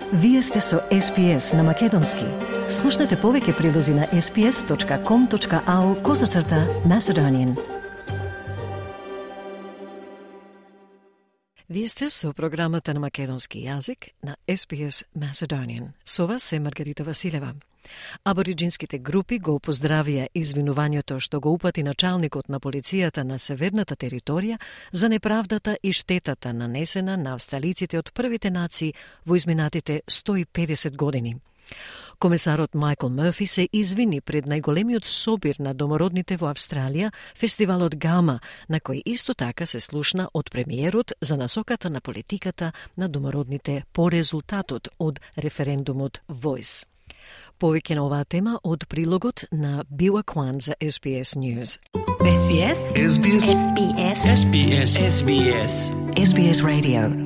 Вие сте со SPS на Македонски. Слушнете повеќе прилози на sps.com.au/Macedonian. Вие сте со програмата на македонски јазик на SPS Macedonian. Со вас е Маргарита Василева. Абориджинските групи го поздравија извинувањето што го упати началникот на полицијата на северната територија за неправдата и штетата нанесена на австралиците од првите нации во изминатите 150 години. Комесарот Майкл Мърфи се извини пред најголемиот собир на домородните во Австралија, фестивалот Гама, на кој исто така се слушна од премиерот за насоката на политиката на домородните по резултатот од референдумот Voice. Повеќе на оваа тема од прилогот на Била Кван за SBS News. SBS SBS SBS SBS SBS SBS Radio.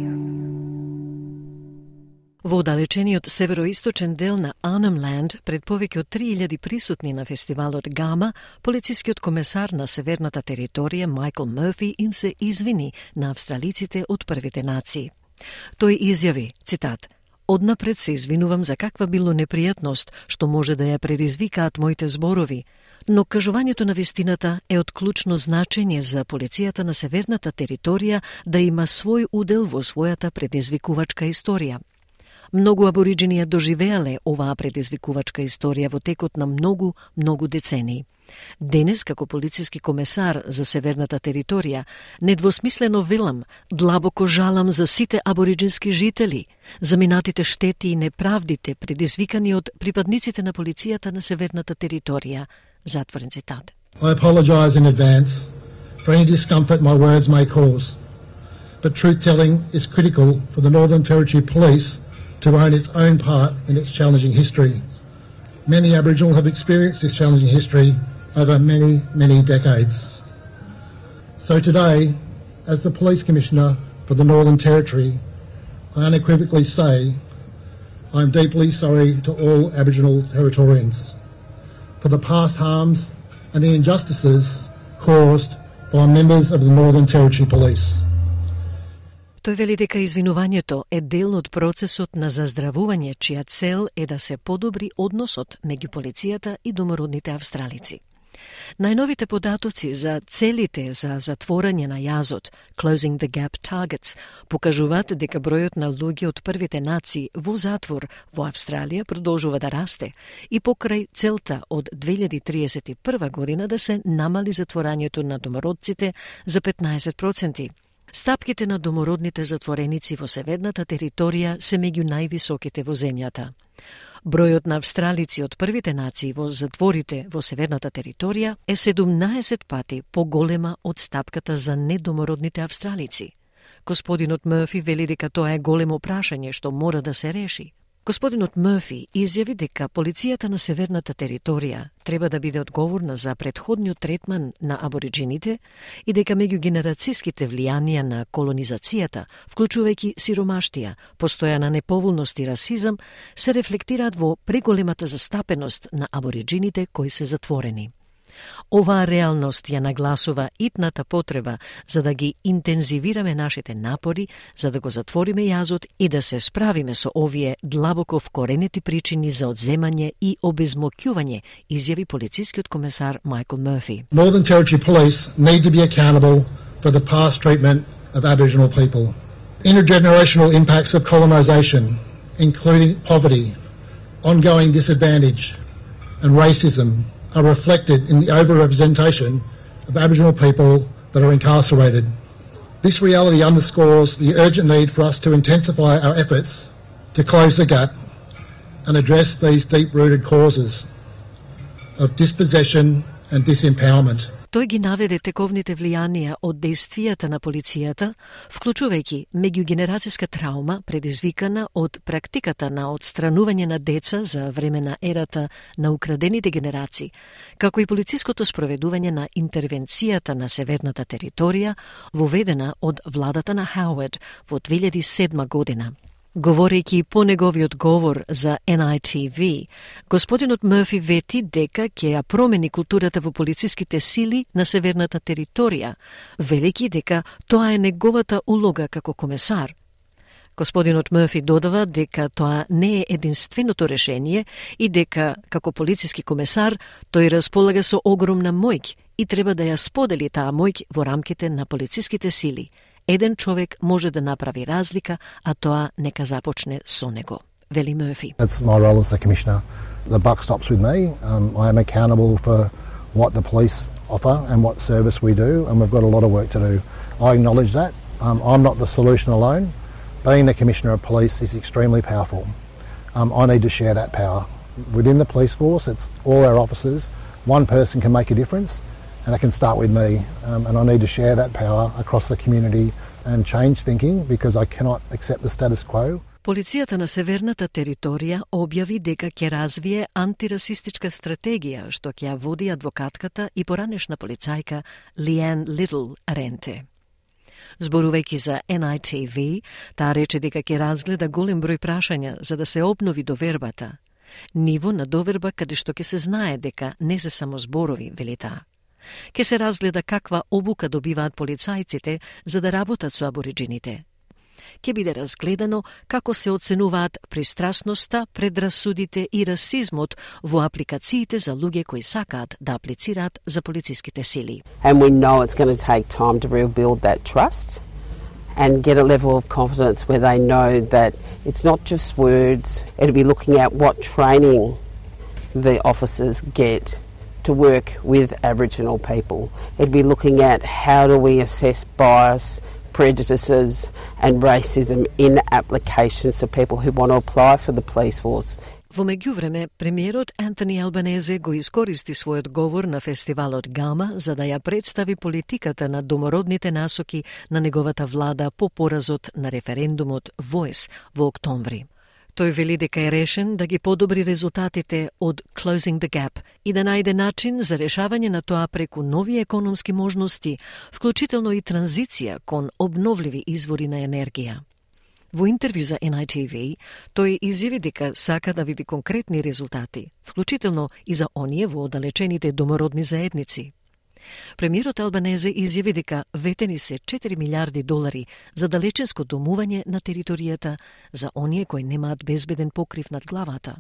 Во оддалечениот североисточен дел на Arnhem Land, пред повеќе од 3000 присутни на фестивалот Гама, полицискиот комесар на северната територија Майкл Мърфи им се извини на австралиците од првите нации. Тој изјави, цитат: "Однапред се извинувам за каква било непријатност што може да ја предизвикаат моите зборови, но кажувањето на вистината е од клучно значење за полицијата на северната територија да има свој удел во својата предизвикувачка историја. Многу абориджини ја доживеале оваа предизвикувачка историја во текот на многу децении. Денес, како полициски комесар за северната територија, недвосмислено велам, длабоко жалам за сите абориджински жители, за минатите штети и неправдите предизвикани од припадниците на полицијата на северната територија. Затворен цитат. I apologize in advance for any discomfort my words may cause, but truth-telling is critical for the Northern Territory Police to own its own part in its challenging history. Many Aboriginal have experienced this challenging history over many decades. So today, as the Police Commissioner for the Northern Territory, I unequivocally say I am deeply sorry to all Aboriginal Territorians for the past harms and the injustices caused by members of the Northern Territory Police. Тој вели дека извинувањето е дел од процесот на заздравување, чија цел е да се подобри односот меѓу полицијата и домородните австралици. Најновите податоци за целите за затворање на јазот, Closing the Gap Targets, покажуваат дека бројот на луѓе од првите нации во затвор во Австралија продолжува да расте и покрај целта од 2031 година да се намали затворањето на домородците за 15%. Стапките на домородните затвореници во северната територија се меѓу највисоките во земјата. Бројот на австралици од првите нации во затворите во северната територија е 17 пати поголема од стапката за недомородните австралици. Господинот Мърфи вели дека тоа е големо прашање што мора да се реши. Господинот Мърфи изјави дека полицијата на северната територија треба да биде одговорна за претходниот третман на абориджините и дека меѓугенерацијските влијанија на колонизацијата, вклучувајќи сиромаштија, постојана неповолност и расизам, се рефлектираат во преголемата застапеност на абориджините кои се затворени. Оваа реалност ја нагласува итната потреба за да ги интензивираме нашите напори, за да го затвориме јазот и да се справиме со овие длабоко вкоренети причини за одземање и обезмокјување, изјави полицискиот комесар Майкл Мърфи. Northern Territory Police need to be accountable for the past treatment of Aboriginal people. Intergenerational impacts of colonisation, including poverty, ongoing disadvantage and racism, are reflected in the overrepresentation of Aboriginal people that are incarcerated. This reality underscores the urgent need for us to intensify our efforts to close the gap and address these deep-rooted causes of dispossession and disempowerment. Тој ги наведе тековните влијанија од действијата на полицијата, вклучувајќи меѓугенерацијска траума предизвикана од практиката на отстранување на деца за време на ерата на украдените генерации, како и полициското спроведување на интервенцијата на северната територија, воведена од владата на Хауард во 2007 година. Говорејќи по неговиот говор за NITV, господинот Мърфи вети дека ќе ја промени културата во полициските сили на северната територија, велејќи дека тоа е неговата улога како комесар. Господинот Мърфи додава дека тоа не е единственото решение и дека, како полициски комесар, тој располага со огромна моќ и треба да ја сподели таа моќ во рамките на полициските сили. Еден човек може да направи разлика, а тоа нека започне со него. Вели Мърфи. That's my role as a commissioner. The buck stops with me. I am accountable for what the police offer and what service we do, and we've got a lot of work to do. I acknowledge that. I'm not the solution alone. Being the Commissioner of Police is extremely powerful. I need to share that power. Within the police force, it's all our officers. One person can make a difference, and it can start with me. And I need to share that power across the community and change thinking because I cannot accept the status quo. Полицијата на Северната територија објави дека ќе развие антирасистичка стратегија, што ќе ја води адвокатката и поранешна полицајка Leanne Little Rente. Зборувајќи за NITV, таа рече дека ќе разгледа голем број прашања за да се обнови довербата. Ниво на доверба каде што ќе се знае дека не се само зборови, вели таа. Ќе се разгледа каква обука добиваат полицајците за да работат со абориджините. Ќе биде разгледано како се оценуваат пристрасноста, предрасудите и расизмот во апликациите за луѓе кои сакаат да аплицираат за полициските сили. And we know it's going to take time to rebuild that trust and get a level of confidence where they know that it's not just words. It'll be looking at what training the officers get to work with Aboriginal people. It'll be looking at how do we assess bias, prejudices and racism in applications for people who want to apply for the police force. Во меѓувреме, премиерот Антони Албанезе го искористи својот говор на фестивалот Гама за да ја представи политиката на домородните насоки на неговата влада по поразот на референдумот Voice во октомври. Тој вели дека е решен да ги подобри резултатите од Closing the Gap и да најде начин за решавање на тоа преку нови економски можности, вклучително и транзиција кон обновливи извори на енергија. Во интервју за NITV, тој изјави дека сака да види конкретни резултати, вклучително и за оние во оддалечените домородни заедници. Премиерот Албанезе изјави дека ветени се 4 милиарди долари за далеченско домување на територијата за оние кои немаат безбеден покрив над главата.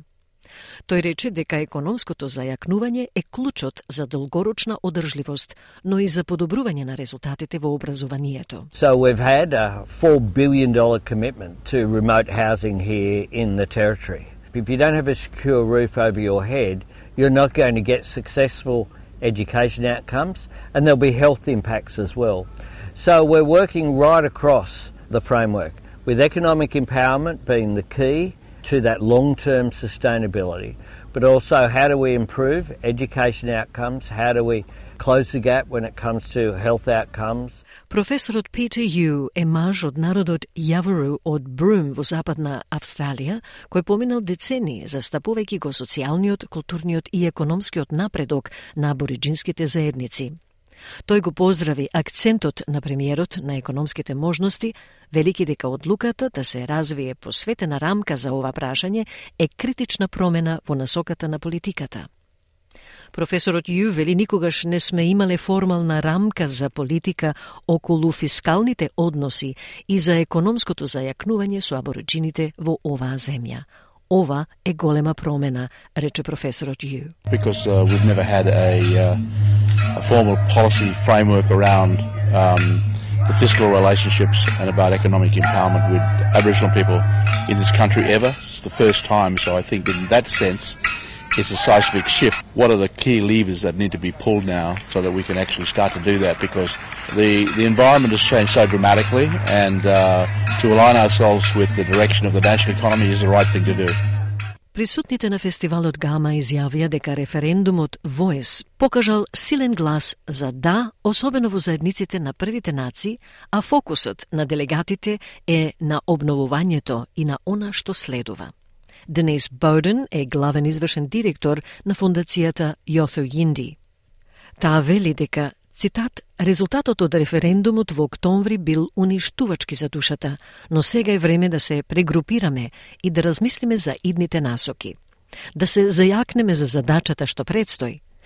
Тој рече дека економското зајакнување е клучот за долгорочна одржливост, но и за подобрување на резултатите во образованието. So we've had a $4 billion commitment to remote housing here in the territory. If you don't have a secure roof over your head, you're not going to get successful education outcomes, and there'll be health impacts as well. So we're working right across the framework, with economic empowerment being the key to that long-term sustainability, but also how do we improve education outcomes, how do we close the gap when it comes to health outcomes. Професорот Питер Ю е маж од народот Јавару од Брум во Западна Австралија, кој поминал децении застапувајќи го социјалниот, културниот и економскиот напредок на абориджинските заедници. Тој го поздрави акцентот на премиерот на економските можности, велики дека одлуката да се развие посветена рамка за ова прашање е критична промена во насоката на политиката. Професорот Ю вели никогаш не сме имале формална рамка за политика околу фискалните односи и за економското зајакнување со абориджините во оваа земја. Ова е голема промена, рече професорот Ю. Because we've never had a formal policy framework around the fiscal relationships and about economic empowerment with Aboriginal people in this country ever. It's the first time, so I think in that sense it's a seismic shift. What are the key levers that need to be pulled now so that we can actually start to do that? Because the environment has changed so dramatically, and to align ourselves with the direction of the national economy is the right thing to do. Присутните на фестивалот Гама изјавија дека референдумот Voice покажал силен глас за да, особено во заедниците на првите нации, а фокусот на делегатите е на обновувањето и на она што следува. Денис Боуден е главен извршен директор на фондацијата Yothu Yindi. Таа вели дека, цитат, резултатот од референдумот во октомври бил уништувачки за душата, но сега е време да се прегрупираме и да размислиме за идните насоки. Да се зајакнеме за задачата што предстои.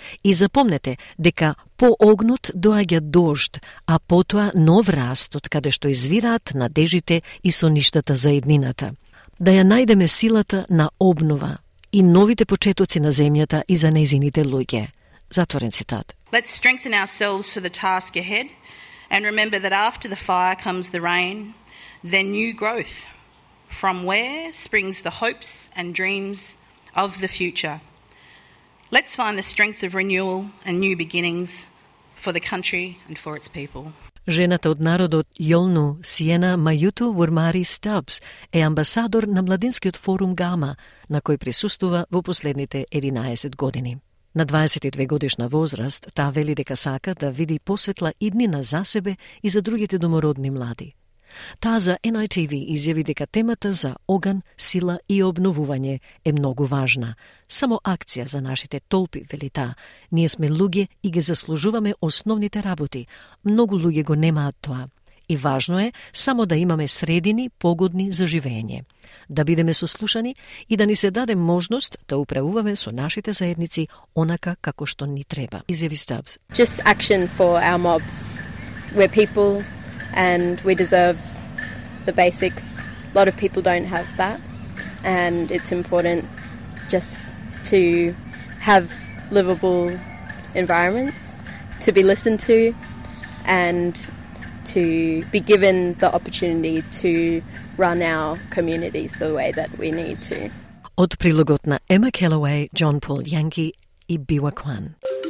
И запомнете дека по огнот доаѓа дожд, а потоа нов раст од каде што извираат надежите и соништата за еднината. Да ја најдеме силата на обнова и новите почетоци на земјата и за нејзините луѓе. Затворен цитат. Let's strengthen ourselves for the task ahead and remember that after the fire comes the rain, then new growth, from where springs the hopes and dreams of the future. Let's find the strength of renewal and new beginnings for the country and for its people. Жената од народот Јолну Сиена Мајуту Вурмари Стабс е амбасадор на Младинскиот форум Гама, на кој присуствува во последните 11 години. На 22 годишна возраст, таа вели дека сака да види посветла иднина за себе и за другите домородни млади. Таа за NITV изјави дека темата за оган, сила и обновување е многу важна. Само акција за нашите толпи, вели таа. Ние сме луѓе и ги заслужуваме основните работи. Многу луѓе го немаат тоа. И важно е само да имаме средини погодни за живење. Да бидеме сослушани и да ни се даде можност да управуваме со нашите заедници онака како што ни треба. Изјави Стабс. Just action for our mobs. We're people and we deserve the basics. A lot of people don't have that, and it's important just to have livable environments, to be listened to, and to be given the opportunity to run our communities the way that we need to. Од прилогот на Emma Kellaway, John Paul Yankee и Biwa Kwan.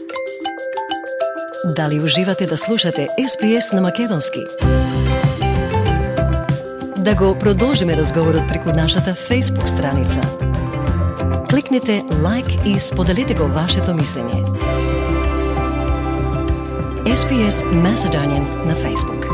Дали уживате да слушате SBS на македонски? Да го продолжиме разговорот преку нашата Facebook страница. Кликнете лайк и споделете го вашето мислење. SBS Macedonian на Facebook.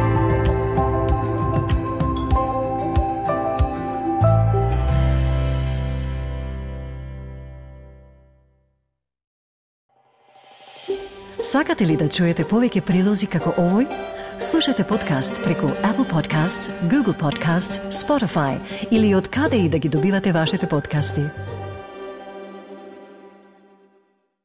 Сакате ли да чуете повеќе прилози како овој? Слушате подкаст преку Apple Podcasts, Google Podcasts, Spotify или од каде и да ги добивате вашите подкасти.